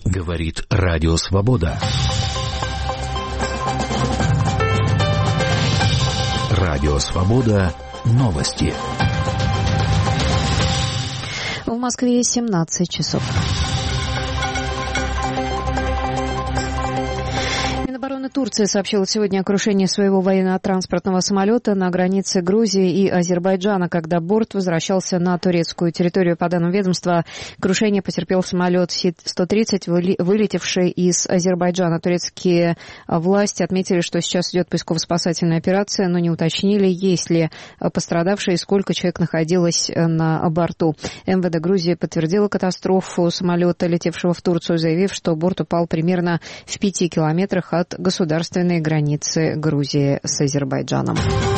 Говорит Радио Свобода. Радио Свобода. Новости. В Москве 17 часов. Минобороны Турции сообщила сегодня о крушении своего военно-транспортного самолета на границе Грузии и Азербайджана, когда борт возвращался на турецкую территорию. По данным ведомства, крушение потерпел самолет Си-130, вылетевший из Азербайджана. Турецкие власти отметили, что сейчас идет поисково-спасательная операция, но не уточнили, есть ли пострадавшие и сколько человек находилось на борту. МВД Грузии подтвердило катастрофу самолета, летевшего в Турцию, заявив, что борт упал примерно в 5 километрах от государственной границы Грузии с Азербайджаном.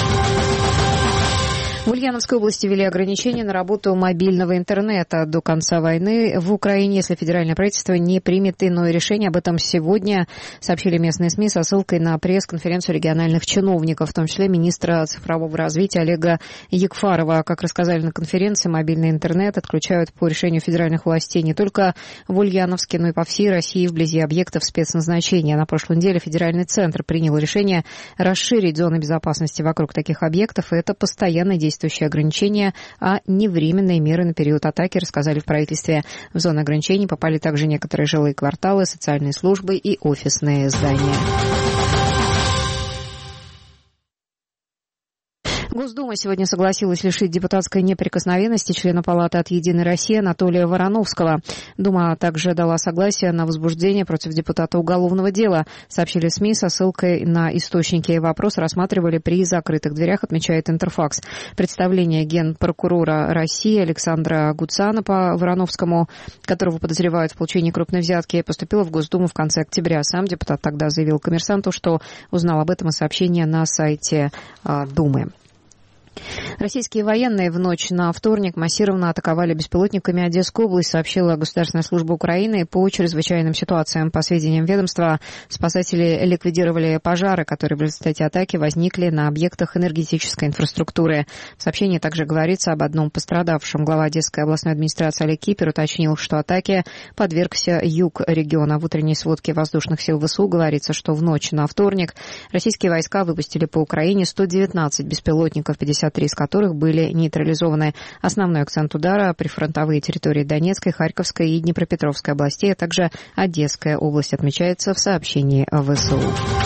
В Ульяновской области ввели ограничения на работу мобильного интернета до конца войны в Украине, если федеральное правительство не примет иное решение. Об этом сегодня сообщили местные СМИ со ссылкой на пресс-конференцию региональных чиновников, в том числе министра цифрового развития Олега Ягфарова. Как рассказали на конференции, мобильный интернет отключают по решению федеральных властей не только в Ульяновске, но и по всей России вблизи объектов спецназначения. На прошлой неделе федеральный центр принял решение расширить зоны безопасности вокруг таких объектов, и это постоянно действующие ограничения, а не временные меры на период атаки, рассказали в правительстве. В зону ограничений попали также некоторые жилые кварталы, социальные службы и офисные здания. Госдума сегодня согласилась лишить депутатской неприкосновенности члена Палаты от «Единой России» Анатолия Вороновского. Дума также дала согласие на возбуждение против депутата уголовного дела. Сообщили СМИ со ссылкой на источники. Вопрос рассматривали при закрытых дверях, отмечает Интерфакс. Представление генпрокурора России Александра Гуцана по Вороновскому, которого подозревают в получении крупной взятки, поступило в Госдуму в конце октября. Сам депутат тогда заявил «Коммерсанту», что узнал об этом из сообщения на сайте Думы. Российские военные в ночь на вторник массированно атаковали беспилотниками Одесскую область, сообщила Государственная служба Украины по чрезвычайным ситуациям. По сведениям ведомства, спасатели ликвидировали пожары, которые в результате атаки возникли на объектах энергетической инфраструктуры. В сообщении также говорится об одном пострадавшем. Глава Одесской областной администрации Олег Кипер уточнил, что атаке подвергся юг региона. В утренней сводке воздушных сил ВСУ говорится, что в ночь на вторник российские войска выпустили по Украине 119 беспилотников, 53 из которых были нейтрализованы. Основной акцент удара — прифронтовые территории Донецкой, Харьковской и Днепропетровской областей, а также Одесская область, отмечается в сообщении ВСУ.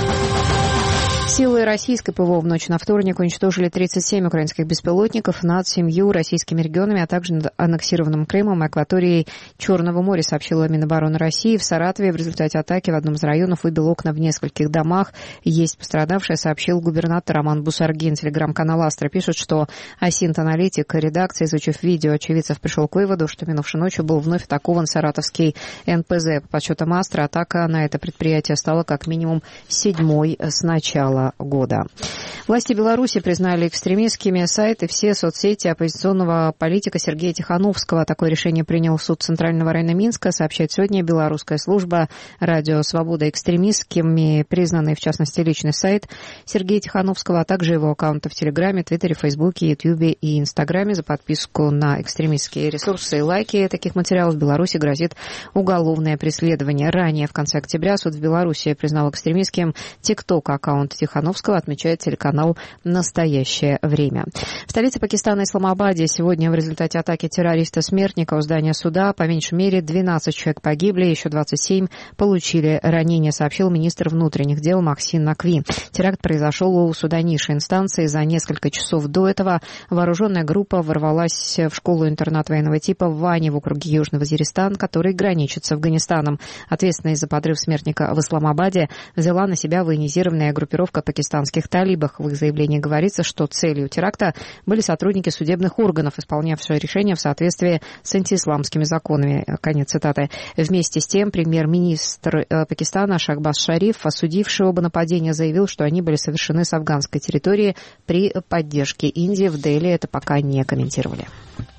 Силы российской ПВО в ночь на вторник уничтожили 37 украинских беспилотников над 7 российскими регионами, а также над аннексированным Крымом и акваторией Черного моря, сообщила Минобороны России. В Саратове в результате атаки в одном из районов выбил окна в нескольких домах. Есть пострадавшие, сообщил губернатор Роман Бусаргин. Телеграм-канал «Астра» пишет, что Асинт-аналитик редакции, изучив видео очевидцев, пришел к выводу, что минувшей ночью был вновь атакован саратовский НПЗ. По подсчетам «Астра», атака на это предприятие стала как минимум 7-й с начала года. Власти Беларуси признали экстремистскими сайты, все соцсети оппозиционного политика Сергея Тихановского. Такое решение принял суд Центрального района Минска, сообщает сегодня белорусская служба «Радио Свобода». Экстремистскими признаны, в частности, личный сайт Сергея Тихановского, а также его аккаунты в Телеграме, Твиттере, Фейсбуке, Ютьюбе и Инстаграме. За подписку на экстремистские ресурсы и лайки таких материалов в Беларуси грозит уголовное преследование. Ранее, в конце октября, суд в Беларуси признал экстремистским ТикТок-аккаунт Тихановского, отмечает телеканал «Настоящее время». В столице Пакистана, Исламабаде, сегодня в результате атаки террориста-смертника у здания суда по меньшей мере 12 человек погибли, еще 27 получили ранения, сообщил министр внутренних дел Махсин Накви. Теракт произошел у суда низшей инстанции. За несколько часов до этого вооруженная группа ворвалась в школу-интернат военного типа в Ване в округе Южный Вазиристан, который граничит с Афганистаном. Ответственность за подрыв смертника в Исламабаде взяла на себя военизированная группировка пакистанских талибов. В их заявлении говорится, что целью теракта были сотрудники судебных органов, исполнявшие решения в соответствии с антиисламскими законами. Конец цитаты. Вместе с тем, премьер-министр Пакистана Шахбаз Шариф, осудивший оба нападения, заявил, что они были совершены с афганской территории при поддержке Индии. В Дели это пока не комментировали.